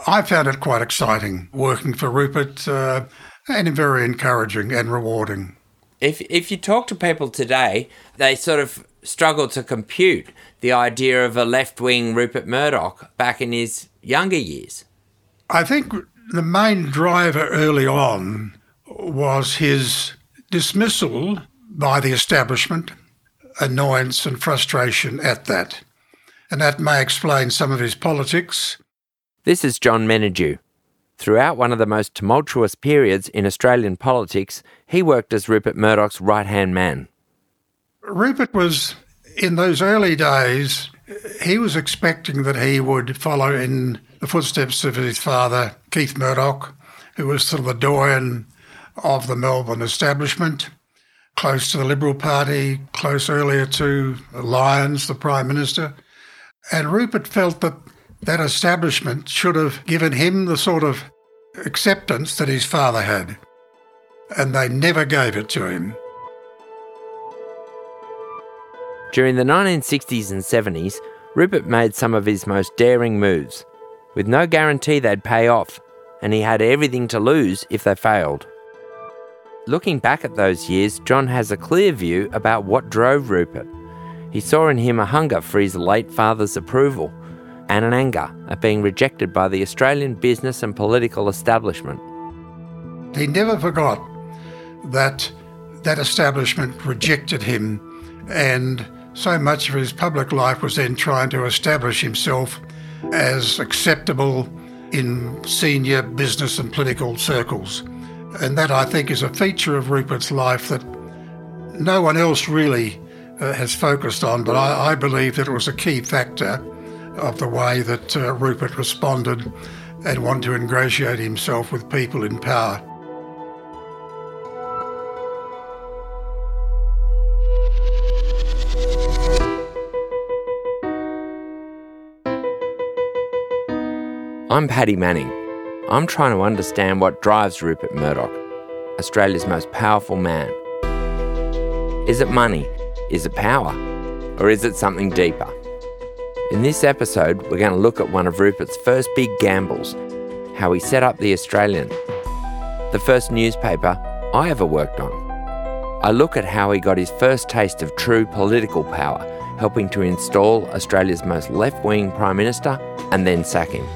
I found it quite exciting working for Rupert and very encouraging and rewarding. If you talk to people today, they sort of struggle to compute the idea of a left-wing Rupert Murdoch back in his younger years. I think the main driver early on was his dismissal by the establishment, annoyance and frustration at that. And that may explain some of his politics. This is John Menadue. Throughout one of the most tumultuous periods in Australian politics, he worked as Rupert Murdoch's right-hand man. Rupert was, in those early days, he was expecting that he would follow in the footsteps of his father, Keith Murdoch, who was sort of the doyen of the Melbourne establishment, close to the Liberal Party, close earlier to Lyons, the Prime Minister. And Rupert felt that that establishment should have given him the sort of acceptance that his father had, and they never gave it to him. During the 1960s and 70s, Rupert made some of his most daring moves, with no guarantee they'd pay off, and he had everything to lose if they failed. Looking back at those years, John has a clear view about what drove Rupert. He saw in him a hunger for his late father's approval and an anger at being rejected by the Australian business and political establishment. He never forgot that that establishment rejected him, and so much of his public life was then trying to establish himself as acceptable in senior business and political circles. And that, I think, is a feature of Rupert's life that no one else really has focused on, but I believe that it was a key factor of the way that Rupert responded and wanted to ingratiate himself with people in power. I'm Paddy Manning. I'm trying to understand what drives Rupert Murdoch, Australia's most powerful man. Is it money? Is it power? Or is it something deeper? In this episode, we're going to look at one of Rupert's first big gambles, how he set up The Australian, the first newspaper I ever worked on. I look at how he got his first taste of true political power, helping to install Australia's most left-wing Prime Minister and then sack him.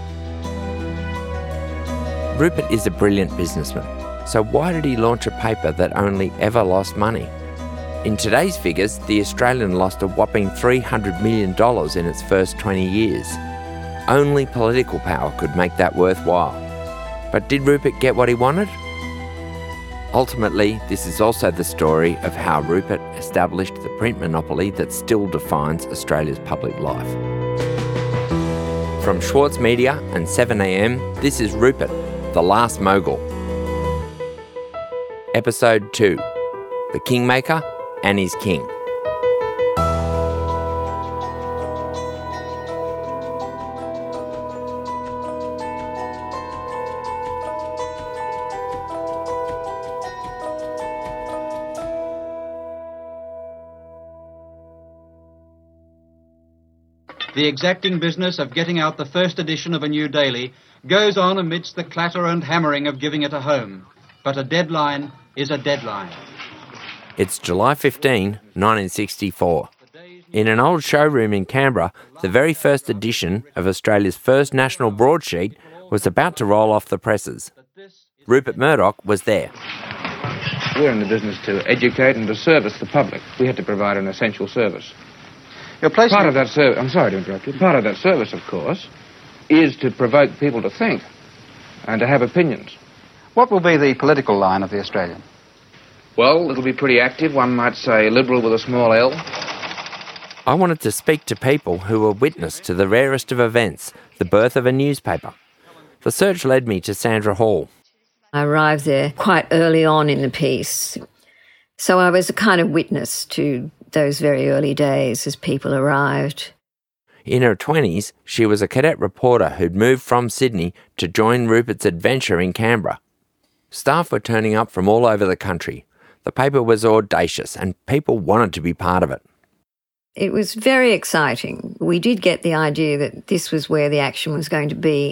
Rupert is a brilliant businessman, so why did he launch a paper that only ever lost money? In today's figures, The Australian lost a whopping $300 million in its first 20 years. Only political power could make that worthwhile. But did Rupert get what he wanted? Ultimately, this is also the story of how Rupert established the print monopoly that still defines Australia's public life. From Schwartz Media and 7am, this is Rupert, The Last Mogul. Episode 2, The Kingmaker and His King. The exacting business of getting out the first edition of a new daily goes on amidst the clatter and hammering of giving it a home. But a deadline is a deadline. It's July 15, 1964. In an old showroom in Canberra, the very first edition of Australia's first national broadsheet was about to roll off the presses. Rupert Murdoch was there. We're in the business to educate and to service the public. We had to provide an essential service. Part of that service, I'm sorry to interrupt you, part of that service, of course, is to provoke people to think and to have opinions. What will be the political line of The Australian? Well, it'll be pretty active, one might say liberal with a small L. I wanted to speak to people who were witness to the rarest of events, the birth of a newspaper. The search led me to Sandra Hall. I arrived there quite early on in the piece, so I was a kind of witness to those very early days as people arrived. In her 20s, she was a cadet reporter who'd moved from Sydney to join Rupert's adventure in Canberra. Staff were turning up from all over the country. The paper was audacious and people wanted to be part of it. It was very exciting. We did get the idea that this was where the action was going to be,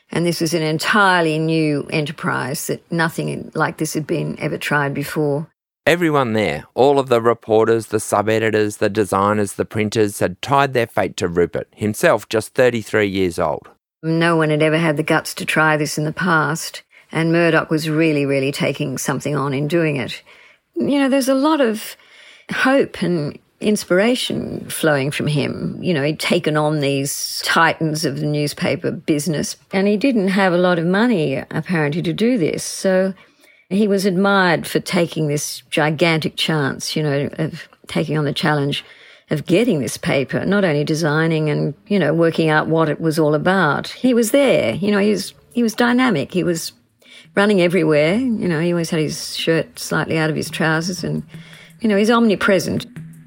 And this was an entirely new enterprise that nothing like this had been ever tried before. Everyone there, all of the reporters, the sub-editors, the designers, the printers, had tied their fate to Rupert, himself just 33 years old. No one had ever had the guts to try this in the past, and Murdoch was really, really taking something on in doing it. You know, there's a lot of hope and inspiration flowing from him. You know, he'd taken on these titans of the newspaper business, and he didn't have a lot of money, apparently, to do this. So he was admired for taking this gigantic chance, you know, of taking on the challenge of getting this paper, not only designing and, you know, working out what it was all about. He was there, you know, he was dynamic. He was running everywhere. You know, he always had his shirt slightly out of his trousers and, you know, he's omnipresent.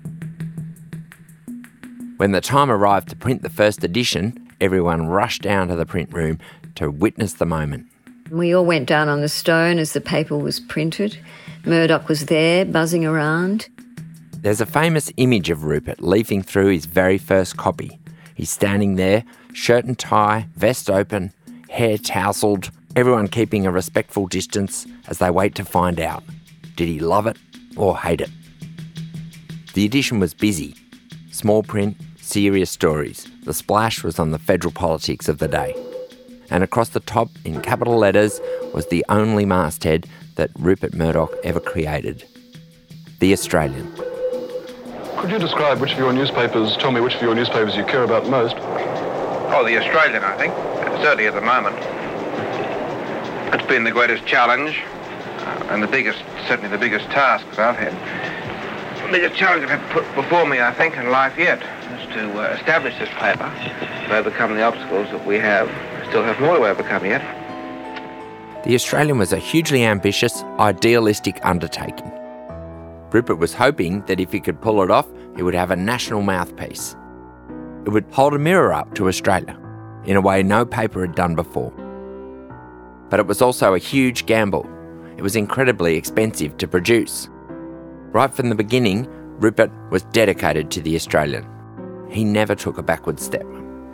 When the time arrived to print the first edition, everyone rushed down to the print room to witness the moment. We all went down on the stone as the paper was printed. Murdoch was there, buzzing around. There's a famous image of Rupert leafing through his very first copy. He's standing there, shirt and tie, vest open, hair tousled, everyone keeping a respectful distance as they wait to find out. Did he love it or hate it? The edition was busy. Small print, serious stories. The splash was on the federal politics of the day. And across the top, in capital letters, was the only masthead that Rupert Murdoch ever created. The Australian. Could you describe which of your newspapers, tell me which of your newspapers you care about most? Oh, The Australian, I think. Certainly at the moment. It's been the greatest challenge and certainly the biggest task that I've had. The biggest challenge I've had put before me, I think, in life yet, is to establish this paper, to overcome the obstacles that we still have more to overcome yet. The Australian was a hugely ambitious, idealistic undertaking. Rupert was hoping that if he could pull it off, he would have a national mouthpiece. It would hold a mirror up to Australia, in a way no paper had done before. But it was also a huge gamble. It was incredibly expensive to produce. Right from the beginning, Rupert was dedicated to the Australian. He never took a backward step.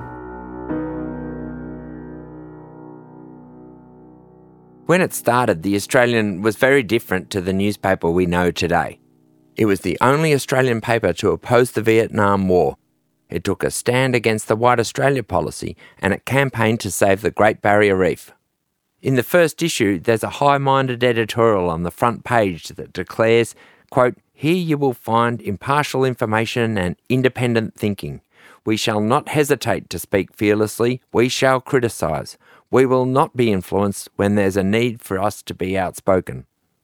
When it started, the Australian was very different to the newspaper we know today. It was the only Australian paper to oppose the Vietnam War. It took a stand against the White Australia policy and it campaigned to save the Great Barrier Reef. In the first issue, there's a high-minded editorial on the front page that declares, quote, "Here you will find impartial information and independent thinking. We shall not hesitate to speak fearlessly. We shall criticise. We will not be influenced when there's a need for us to be outspoken."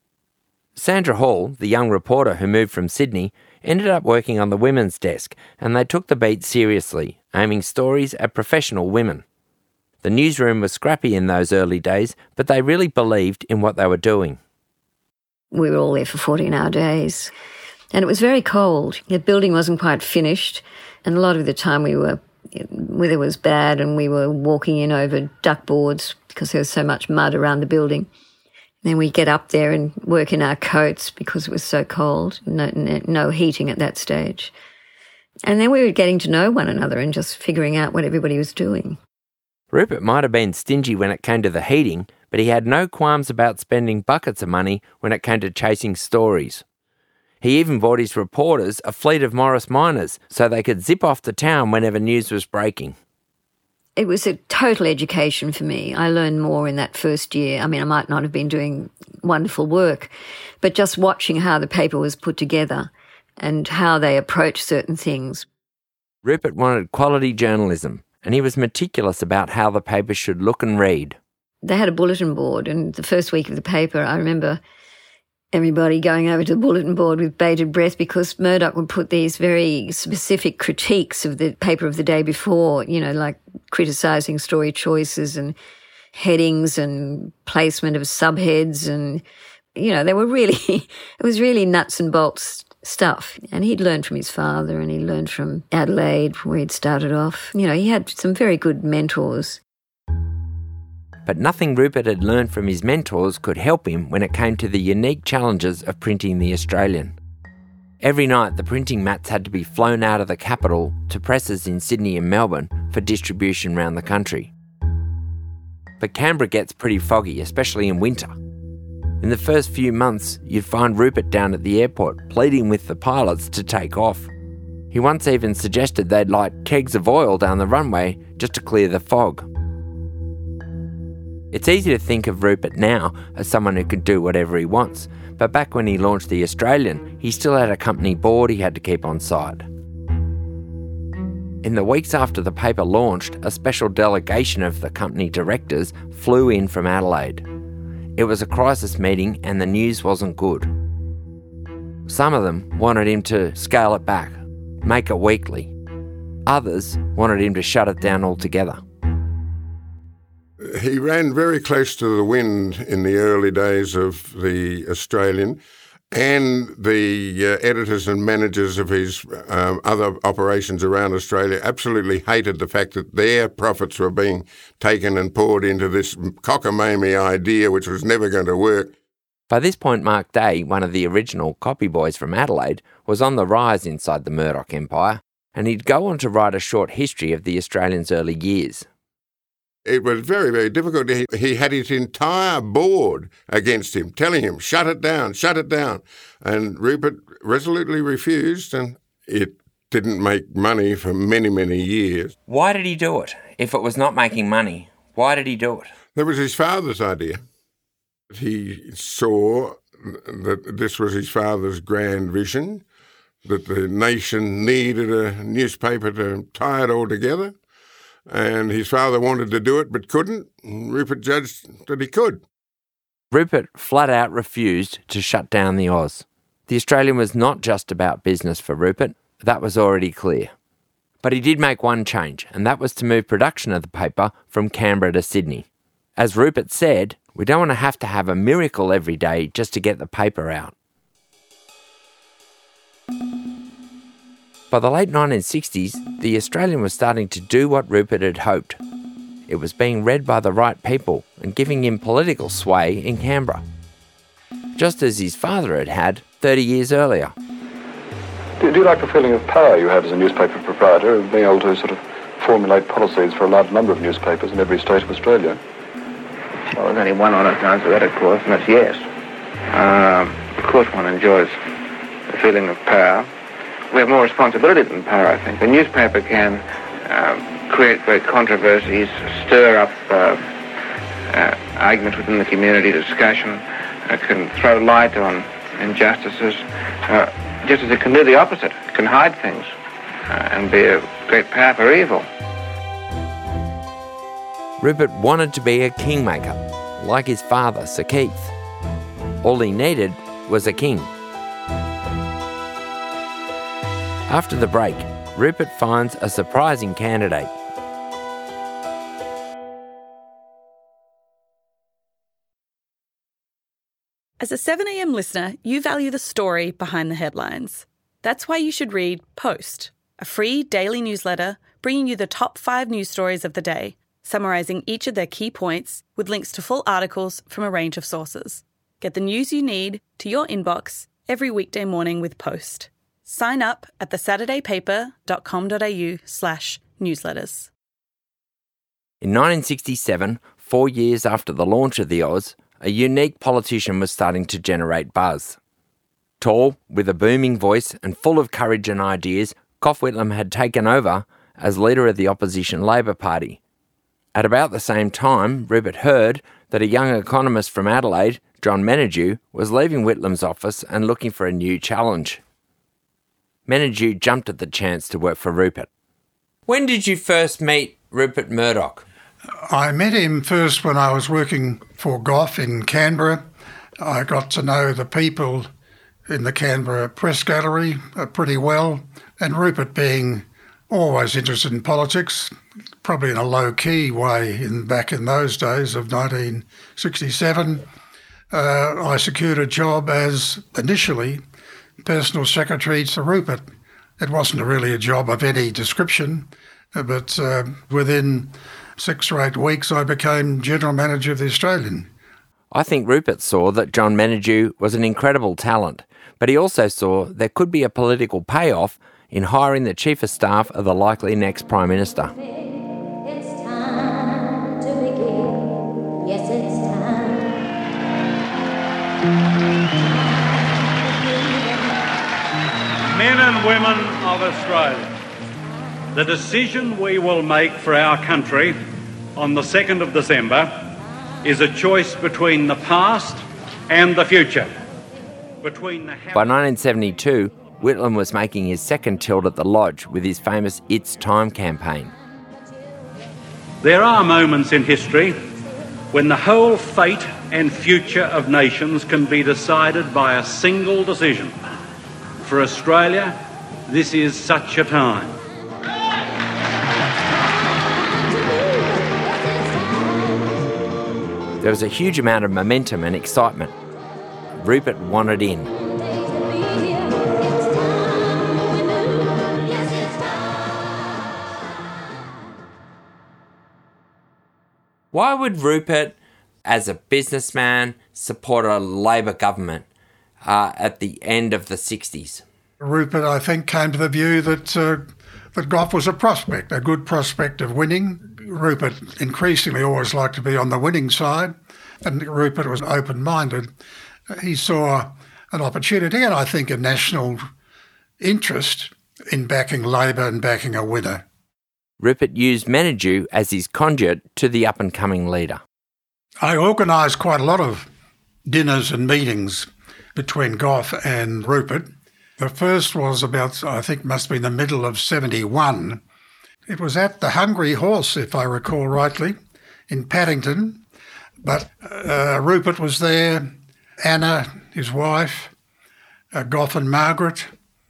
Sandra Hall, the young reporter who moved from Sydney, ended up working on the women's desk, and they took the beat seriously, aiming stories at professional women. The newsroom was scrappy in those early days, but they really believed in what they were doing. We were all there for 14-hour days, and it was very cold. The building wasn't quite finished, and a lot of the time weather was bad and we were walking in over duck boards because there was so much mud around the building. Then we'd get up there and work in our coats because it was so cold, no heating at that stage. And then we were getting to know one another and just figuring out what everybody was doing. Rupert might have been stingy when it came to the heating, but he had no qualms about spending buckets of money when it came to chasing stories. He even bought his reporters a fleet of Morris Minors so they could zip off to town whenever news was breaking. It was a total education for me. I learned more in that first year. I mean, I might not have been doing wonderful work, but just watching how the paper was put together and how they approached certain things. Rupert wanted quality journalism, and he was meticulous about how the paper should look and read. They had a bulletin board, and the first week of the paper, I remember everybody going over to the bulletin board with bated breath because Murdoch would put these very specific critiques of the paper of the day before, you know, like criticising story choices and headings and placement of subheads and, you know, they were really, it was really nuts and bolts stuff. And he'd learned from his father and he learned from Adelaide where he'd started off. You know, he had some very good mentors. But nothing Rupert had learned from his mentors could help him when it came to the unique challenges of printing the Australian. Every night the printing mats had to be flown out of the capital to presses in Sydney and Melbourne for distribution around the country. but Canberra gets pretty foggy, especially in winter. In the first few months, you'd find Rupert down at the airport pleading with the pilots to take off. He once even suggested they'd light kegs of oil down the runway just to clear the fog. It's easy to think of Rupert now as someone who can do whatever he wants, but back when he launched the Australian, he still had a company board he had to keep on side. In the weeks after the paper launched, a special delegation of the company directors flew in from Adelaide. It was a crisis meeting and the news wasn't good. Some of them wanted him to scale it back, make it weekly. Others wanted him to shut it down altogether. He ran very close to the wind in the early days of the Australian, and the editors and managers of his other operations around Australia absolutely hated the fact that their profits were being taken and poured into this cockamamie idea which was never going to work. By this point, Mark Day, one of the original copy boys from Adelaide, was on the rise inside the Murdoch empire, and he'd go on to write a short history of the Australian's early years. It was very, very difficult. He had his entire board against him, telling him, shut it down, shut it down. And Rupert resolutely refused, and it didn't make money for many, many years. Why did he do it? If it was not making money, why did he do it? That was his father's idea. He saw that this was his father's grand vision, that the nation needed a newspaper to tie it all together. And his father wanted to do it but couldn't. Rupert judged that he could. Rupert flat out refused to shut down the Oz. The Australian was not just about business for Rupert, that was already clear. But he did make one change, and that was to move production of the paper from Canberra to Sydney. As Rupert said, we don't want to have a miracle every day just to get the paper out. By the late 1960s, the Australian was starting to do what Rupert had hoped. It was being read by the right people and giving him political sway in Canberra, just as his father had had 30 years earlier. Do you like the feeling of power you have as a newspaper proprietor, of being able to sort of formulate policies for a large number of newspapers in every state of Australia? Well, there's only one honest answer to that, of course, and that's yes. Of course one enjoys the feeling of power. We have more responsibility than power, I think. The newspaper can create great controversies, stir up arguments within the community, discussion, can throw light on injustices, just as it can do the opposite. It can hide things and be a great power for evil. Rupert wanted to be a kingmaker, like his father, Sir Keith. All he needed was a king. After the break, Rupert finds a surprising candidate. As a 7am listener, you value the story behind the headlines. That's why you should read Post, a free daily newsletter bringing you the top 5 news stories of the day, summarising each of their key points with links to full articles from a range of sources. Get the news you need to your inbox every weekday morning with Post. Sign up at thesaturdaypaper.com.au/newsletters. In 1967, 4 years after the launch of the Oz, a unique politician was starting to generate buzz. Tall, with a booming voice and full of courage and ideas, Gough Whitlam had taken over as leader of the opposition Labor Party. At about the same time, Rupert heard that a young economist from Adelaide, John Menadue, was leaving Whitlam's office and looking for a new challenge. Menadue jumped at the chance to work for Rupert. When did you first meet Rupert Murdoch? I met him first when I was working for Gough in Canberra. I got to know the people in the Canberra Press Gallery pretty well, and Rupert, being always interested in politics, probably in a low-key way back in those days of 1967, I secured a job as, initially, personal secretary to Rupert. It wasn't really a job of any description, but within 6 or 8 weeks I became general manager of the Australian. I think Rupert saw that John Menadue was an incredible talent, but he also saw there could be a political payoff in hiring the chief of staff of the likely next Prime Minister. It's time to begin. Yes, it's time. Men and women of Australia, the decision we will make for our country on the 2nd of December is a choice between the past and the future. By 1972, Whitlam was making his second tilt at the Lodge with his famous It's Time campaign. There are moments in history when the whole fate and future of nations can be decided by a single decision. For Australia, this is such a time. There was a huge amount of momentum and excitement. Rupert wanted in. Why would Rupert, as a businessman, support a Labor government at the end of the 60s? Rupert, I think, came to the view that Gough was a prospect, a good prospect of winning. Rupert increasingly always liked to be on the winning side, and Rupert was open-minded. He saw an opportunity and I think a national interest in backing Labor and backing a winner. Rupert used Menadue as his conduit to the up-and-coming leader. I organised quite a lot of dinners and meetings between Gough and Rupert. The first was about, I think, must have been the middle of 71. It was at the Hungry Horse, if I recall rightly, in Paddington. But Rupert was there, Anna, his wife, Gough and Margaret,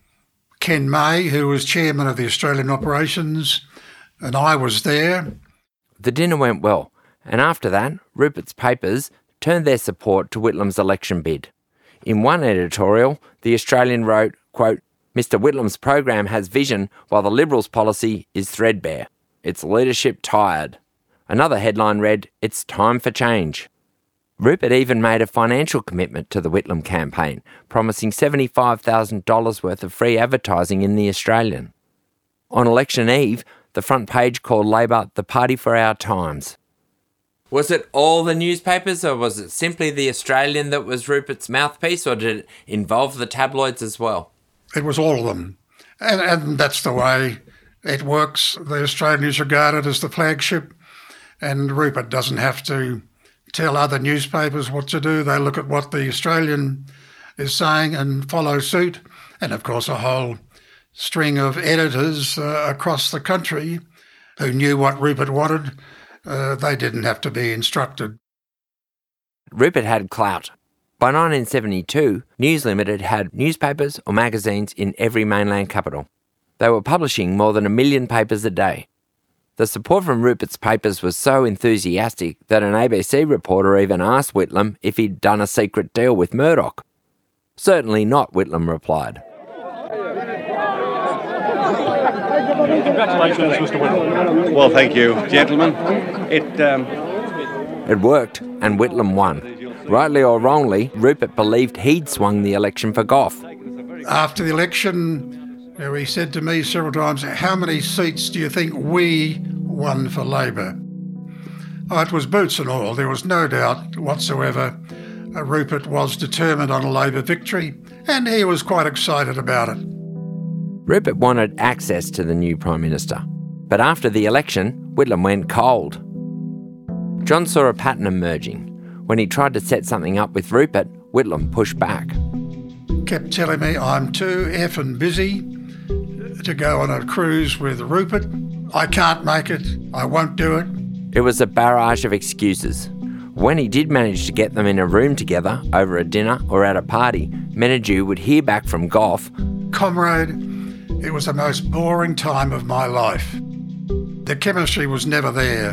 Ken May, who was chairman of the Australian Operations, and I was there. The dinner went well, and after that, Rupert's papers turned their support to Whitlam's election bid. In one editorial, The Australian wrote, quote, "Mr Whitlam's program has vision while the Liberals' policy is threadbare. Its leadership tired." Another headline read, "It's time for change." Rupert even made a financial commitment to the Whitlam campaign, promising $75,000 worth of free advertising in The Australian. On election eve, the front page called Labor the party for our times. Was it all the newspapers, or was it simply The Australian that was Rupert's mouthpiece, or did it involve the tabloids as well? It was all of them. And that's the way it works. The Australian is regarded as the flagship, and Rupert doesn't have to tell other newspapers what to do. They look at what the Australian is saying and follow suit. And, of course, a whole string of editors across the country who knew what Rupert wanted. They didn't have to be instructed. Rupert had clout. By 1972, News Limited had newspapers or magazines in every mainland capital. They were publishing more than 1 million papers a day. The support from Rupert's papers was so enthusiastic that an ABC reporter even asked Whitlam if he'd done a secret deal with Murdoch. "Certainly not," Whitlam replied. Congratulations, Mr Whitlam. Well, thank you, gentlemen. It worked, and Whitlam won. Rightly or wrongly, Rupert believed he'd swung the election for Gough. After the election, he said to me several times, "How many seats do you think we won for Labor?" Oh, it was boots and all. There was no doubt whatsoever. Rupert was determined on a Labor victory, and he was quite excited about it. Rupert wanted access to the new Prime Minister. But after the election, Whitlam went cold. John saw a pattern emerging. When he tried to set something up with Rupert, Whitlam pushed back. Kept telling me I'm too effing busy to go on a cruise with Rupert. I can't make it. I won't do it. It was a barrage of excuses. When he did manage to get them in a room together over a dinner or at a party, Menadue would hear back from Gough, "Comrade, it was the most boring time of my life. The chemistry was never there."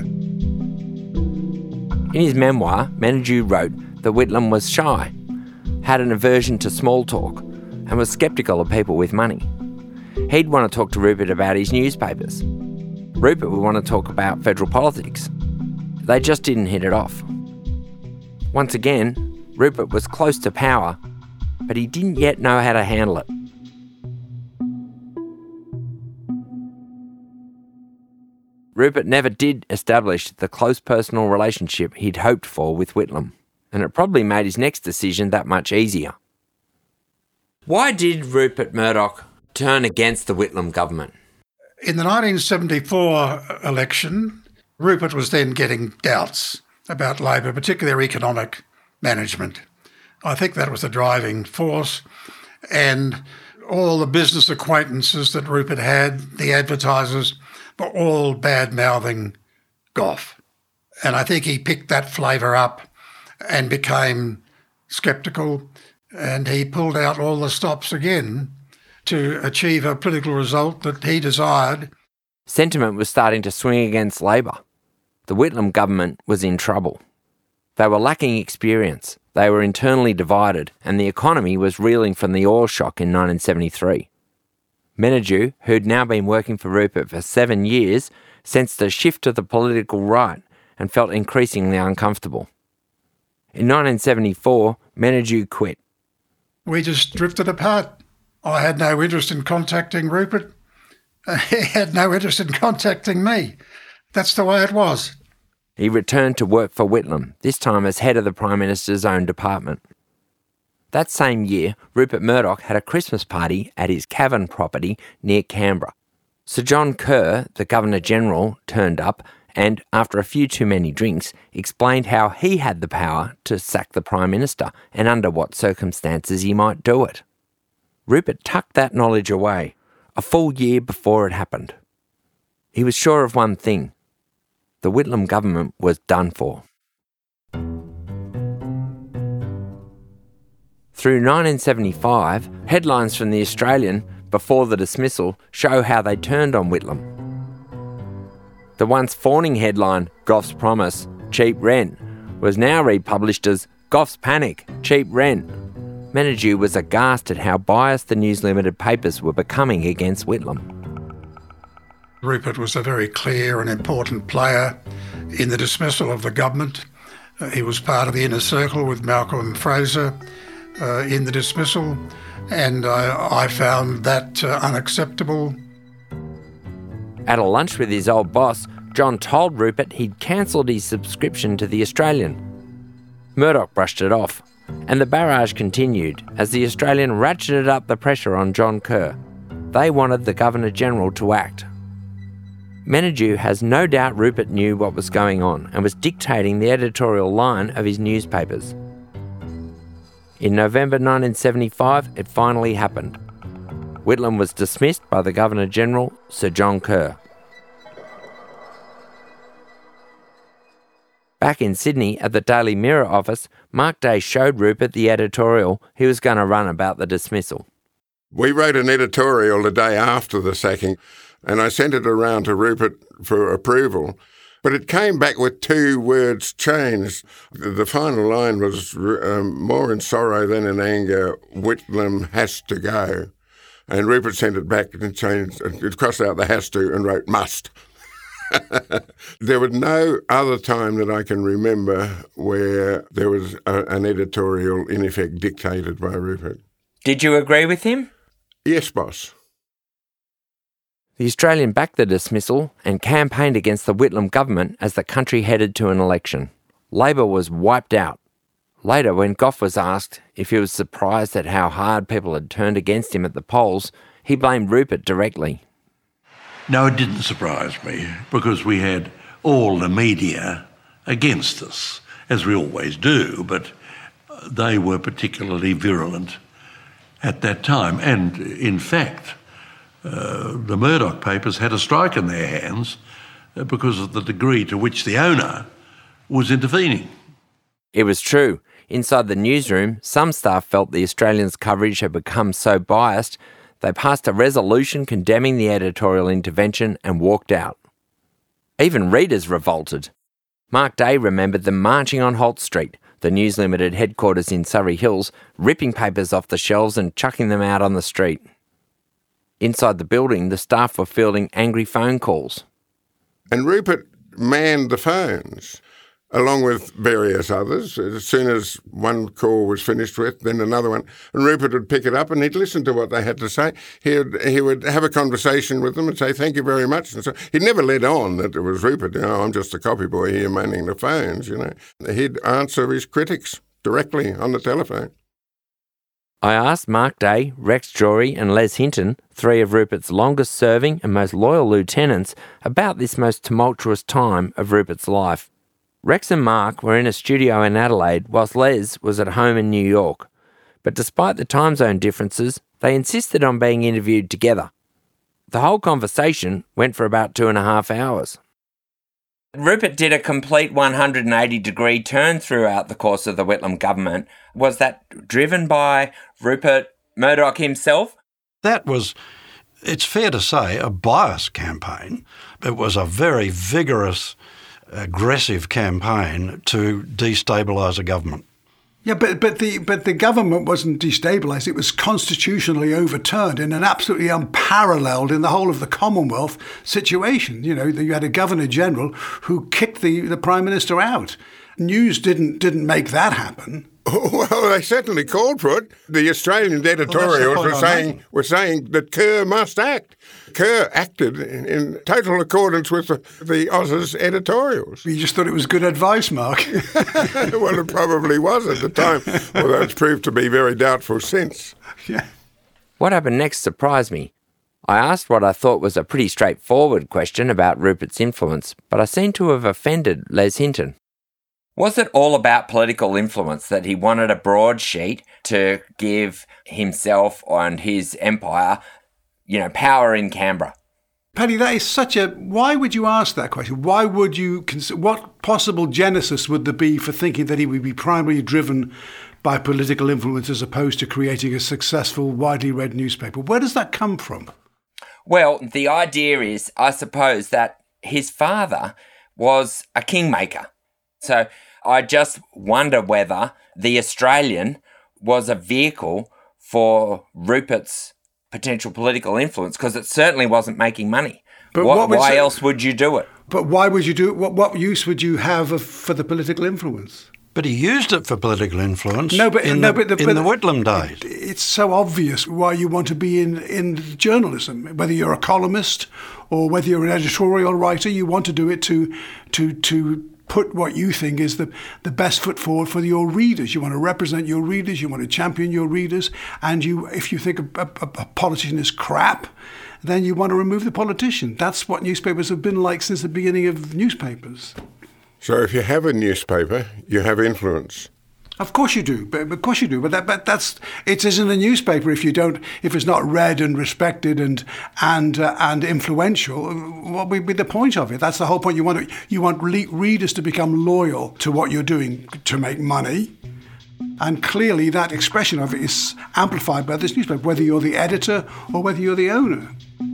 In his memoir, Menadue wrote that Whitlam was shy, had an aversion to small talk, and was sceptical of people with money. He'd want to talk to Rupert about his newspapers. Rupert would want to talk about federal politics. They just didn't hit it off. Once again, Rupert was close to power, but he didn't yet know how to handle it. Rupert never did establish the close personal relationship he'd hoped for with Whitlam, and it probably made his next decision that much easier. Why did Rupert Murdoch turn against the Whitlam government? In the 1974 election, Rupert was then getting doubts about Labor, particularly their economic management. I think that was the driving force. And all the business acquaintances that Rupert had, the advertisers, were all bad-mouthing Gough. And I think he picked that flavour up and became sceptical, and he pulled out all the stops again to achieve a political result that he desired. Sentiment was starting to swing against Labor. The Whitlam government was in trouble. They were lacking experience, they were internally divided, and the economy was reeling from the oil shock in 1973. Menadue, who'd now been working for Rupert for 7 years, sensed a shift to the political right and felt increasingly uncomfortable. In 1974, Menadue quit. We just drifted apart. I had no interest in contacting Rupert. He had no interest in contacting me. That's the way it was. He returned to work for Whitlam, this time as head of the Prime Minister's own department. That same year, Rupert Murdoch had a Christmas party at his Cavan property near Canberra. Sir John Kerr, the Governor-General, turned up and, after a few too many drinks, explained how he had the power to sack the Prime Minister and under what circumstances he might do it. Rupert tucked that knowledge away, a full year before it happened. He was sure of one thing. The Whitlam government was done for. Through 1975, headlines from The Australian before the dismissal show how they turned on Whitlam. The once fawning headline, Gough's Promise, Cheap Rent, was now republished as Gough's Panic, Cheap Rent. Menadue was aghast at how biased the News Limited papers were becoming against Whitlam. Rupert was a very clear and important player in the dismissal of the government. He was part of the inner circle with Malcolm Fraser in the dismissal, and I found that unacceptable. At a lunch with his old boss, John told Rupert he'd cancelled his subscription to The Australian. Murdoch brushed it off, and the barrage continued as The Australian ratcheted up the pressure on John Kerr. They wanted the Governor-General to act. Menadue has no doubt Rupert knew what was going on and was dictating the editorial line of his newspapers. In November 1975, it finally happened. Whitlam was dismissed by the Governor-General, Sir John Kerr. Back in Sydney at the Daily Mirror office, Mark Day showed Rupert the editorial he was going to run about the dismissal. We wrote an editorial the day after the sacking, and I sent it around to Rupert for approval. But it came back with 2 words changed. The final line was, more in sorrow than in anger, Whitlam has to go. And Rupert sent it back and changed, it crossed out the has to and wrote must. There was no other time that I can remember where there was an editorial, in effect, dictated by Rupert. Did you agree with him? Yes, boss. The Australian backed the dismissal and campaigned against the Whitlam government as the country headed to an election. Labor was wiped out. Later, when Gough was asked if he was surprised at how hard people had turned against him at the polls, he blamed Rupert directly. No, it didn't surprise me, because we had all the media against us, as we always do, but they were particularly virulent at that time. And in fact, the Murdoch papers had a strike in their hands because of the degree to which the owner was intervening. It was true. Inside the newsroom, some staff felt the Australians' coverage had become so biased, they passed a resolution condemning the editorial intervention and walked out. Even readers revolted. Mark Day remembered them marching on Holt Street, the News Limited headquarters in Surrey Hills, ripping papers off the shelves and chucking them out on the street. Inside the building, the staff were fielding angry phone calls. And Rupert manned the phones. along with various others. As soon as one call was finished with, then another one. And Rupert would pick it up and he'd listen to what they had to say. He would have a conversation with them and say, thank you very much. And so he'd never let on that it was Rupert, I'm just a copy boy here manning the phones, He'd answer his critics directly on the telephone. I asked Mark Day, Rex Jory and Les Hinton, three of Rupert's longest-serving and most loyal lieutenants, about this most tumultuous time of Rupert's life. Rex and Mark were in a studio in Adelaide whilst Les was at home in New York. But despite the time zone differences, they insisted on being interviewed together. The whole conversation went for about 2.5 hours. Rupert did a complete 180-degree turn throughout the course of the Whitlam government. Was that driven by Rupert Murdoch himself? That was, it's fair to say, a biased campaign. It was a very vigorous, aggressive campaign to destabilise a government. Yeah, but the government wasn't destabilised. It was constitutionally overturned in an absolutely unparalleled in the whole of the Commonwealth situation. You had a Governor-General who kicked the Prime Minister out. News didn't make that happen. Well, they certainly called for it. The Australian editorials were saying that Kerr must act. Kerr acted in total accordance with the Aussies editorials. You just thought it was good advice, Mark. Well, it probably was at the time, although it's proved to be very doubtful since. Yeah. What happened next surprised me. I asked what I thought was a pretty straightforward question about Rupert's influence, but I seem to have offended Les Hinton. Was it all about political influence, that he wanted a broadsheet to give himself and his empire, power in Canberra? Paddy, that is such a... Why would you ask that question? Why would you... What possible genesis would there be for thinking that he would be primarily driven by political influence as opposed to creating a successful, widely read newspaper? Where does that come from? Well, the idea is, I suppose, that his father was a kingmaker. So I just wonder whether the Australian was a vehicle for Rupert's potential political influence, because it certainly wasn't making money. But why else would you do it? But why would you do it? What use would you have for the political influence? But he used it for political influence in the Whitlam days. It's so obvious why you want to be in journalism. Whether you're a columnist or whether you're an editorial writer, you want to do it to put what you think is the best foot forward for your readers. You want to represent your readers, you want to champion your readers, and if you think a politician is crap, then you want to remove the politician. That's what newspapers have been like since the beginning of newspapers. So if you have a newspaper, you have influence. Of course you do, but it isn't a newspaper if it's not read and respected and influential. What would be the point of it? That's the whole point. You want readers to become loyal to what you're doing to make money, and clearly that expression of it is amplified by this newspaper, whether you're the editor or whether you're the owner.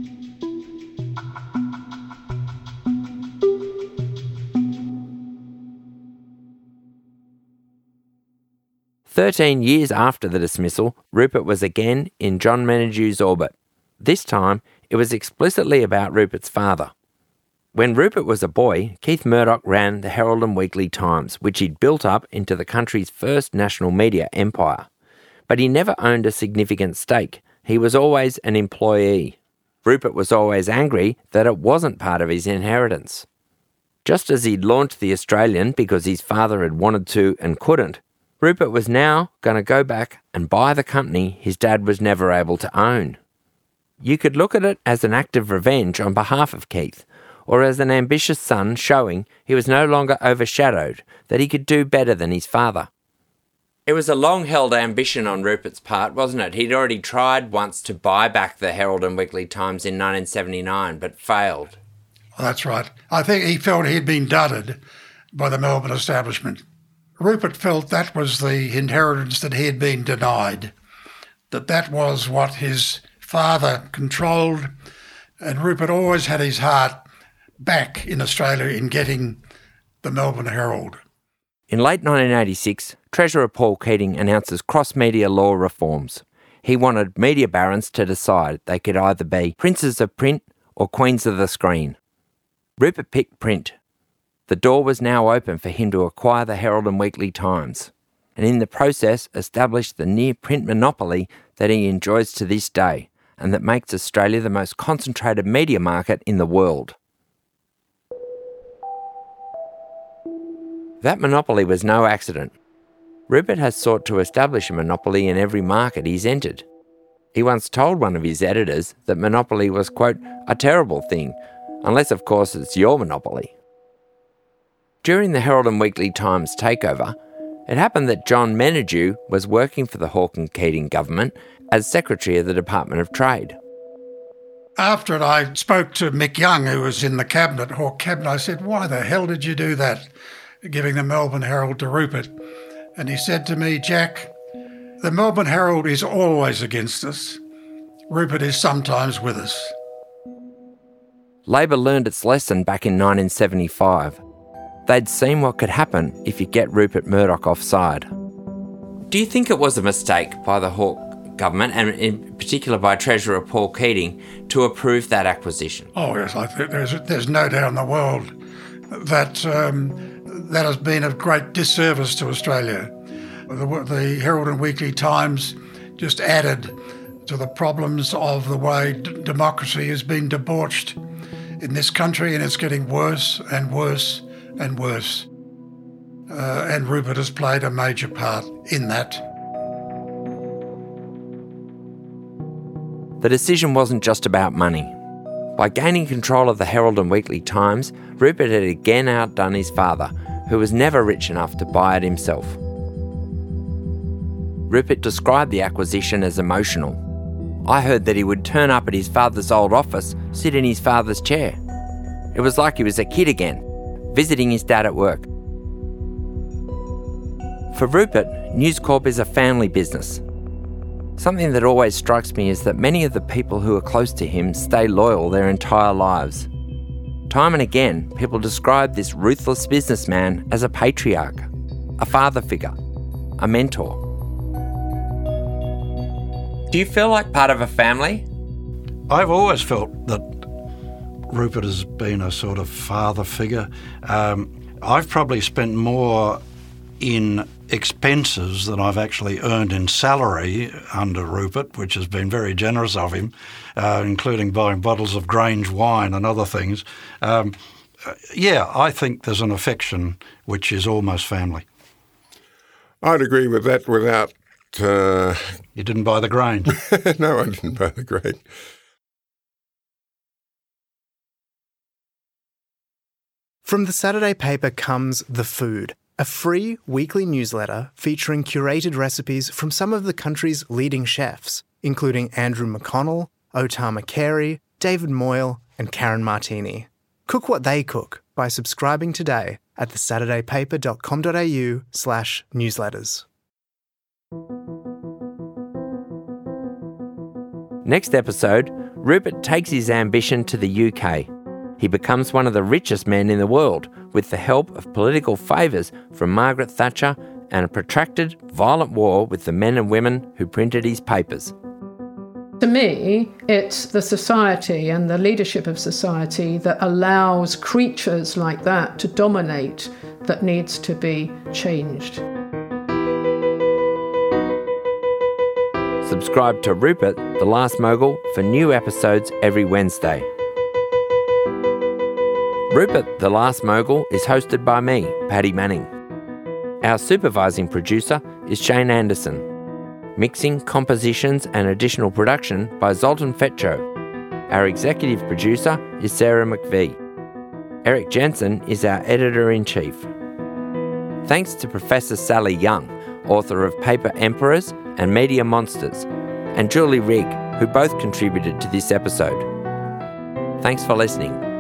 "13 years after the dismissal, Rupert was again in John Menadue's orbit. This time, it was explicitly about Rupert's father. When Rupert was a boy, Keith Murdoch ran the Herald and Weekly Times, which he'd built up into the country's first national media empire. But he never owned a significant stake. He was always an employee. Rupert was always angry that it wasn't part of his inheritance. Just as he'd launched the Australian because his father had wanted to and couldn't, Rupert was now going to go back and buy the company his dad was never able to own. You could look at it as an act of revenge on behalf of Keith, or as an ambitious son showing he was no longer overshadowed, that he could do better than his father. It was a long-held ambition on Rupert's part, wasn't it? He'd already tried once to buy back the Herald and Weekly Times in 1979, but failed. Well, that's right. I think he felt he'd been dudded by the Melbourne establishment. Rupert felt that was the inheritance that he had been denied, that was what his father controlled, and Rupert always had his heart back in Australia in getting the Melbourne Herald. In late 1986, Treasurer Paul Keating announces cross-media law reforms. He wanted media barons to decide they could either be princes of print or queens of the screen. Rupert picked print. The door was now open for him to acquire the Herald and Weekly Times, and in the process establish the near-print monopoly that he enjoys to this day, and that makes Australia the most concentrated media market in the world. That monopoly was no accident. Rupert has sought to establish a monopoly in every market he's entered. He once told one of his editors that monopoly was, quote, a terrible thing, unless of course it's your monopoly. During the Herald and Weekly Times takeover, it happened that John Menadue was working for the Hawke and Keating government as Secretary of the Department of Trade. After I spoke to Mick Young, who was in the cabinet, Hawke cabinet, I said, why the hell did you do that, giving the Melbourne Herald to Rupert? And he said to me, Jack, the Melbourne Herald is always against us. Rupert is sometimes with us. Labor learned its lesson back in 1975. They'd seen what could happen if you get Rupert Murdoch offside. Do you think it was a mistake by the Hawke government, and in particular by Treasurer Paul Keating, to approve that acquisition? Oh yes, I think there's no doubt in the world that that has been of great disservice to Australia. The Herald and Weekly Times just added to the problems of the way democracy has been debauched in this country, and it's getting worse and worse and worse. And Rupert has played a major part in that. The decision wasn't just about money. By gaining control of the Herald and Weekly Times, Rupert had again outdone his father, who was never rich enough to buy it himself. Rupert described the acquisition as emotional. I heard that he would turn up at his father's old office, sit in his father's chair. It was like he was a kid again, visiting his dad at work. For Rupert, News Corp is a family business. Something that always strikes me is that many of the people who are close to him stay loyal their entire lives. Time and again, people describe this ruthless businessman as a patriarch, a father figure, a mentor. Do you feel like part of a family? I've always felt that Rupert has been a sort of father figure. I've probably spent more in expenses than I've actually earned in salary under Rupert, which has been very generous of him, including buying bottles of Grange wine and other things. I think there's an affection which is almost family. I'd agree with that without... You didn't buy the Grange? No, I didn't buy the Grange. From the Saturday paper comes The Food, a free weekly newsletter featuring curated recipes from some of the country's leading chefs, including Andrew McConnell, Otama Carey, David Moyle and Karen Martini. Cook what they cook by subscribing today at thesaturdaypaper.com.au/newsletters. Next episode, Rupert takes his ambition to the UK. He becomes one of the richest men in the world with the help of political favours from Margaret Thatcher and a protracted, violent war with the men and women who printed his papers. To me, it's the society and the leadership of society that allows creatures like that to dominate that needs to be changed. Subscribe to Rupert, The Last Mogul for new episodes every Wednesday. Rupert, The Last Mogul is hosted by me, Paddy Manning. Our supervising producer is Shane Anderson. Mixing, compositions and additional production by Zoltan Fetcho. Our executive producer is Sarah McVie. Eric Jensen is our editor-in-chief. Thanks to Professor Sally Young, author of Paper Emperors and Media Monsters, and Julie Rigg, who both contributed to this episode. Thanks for listening.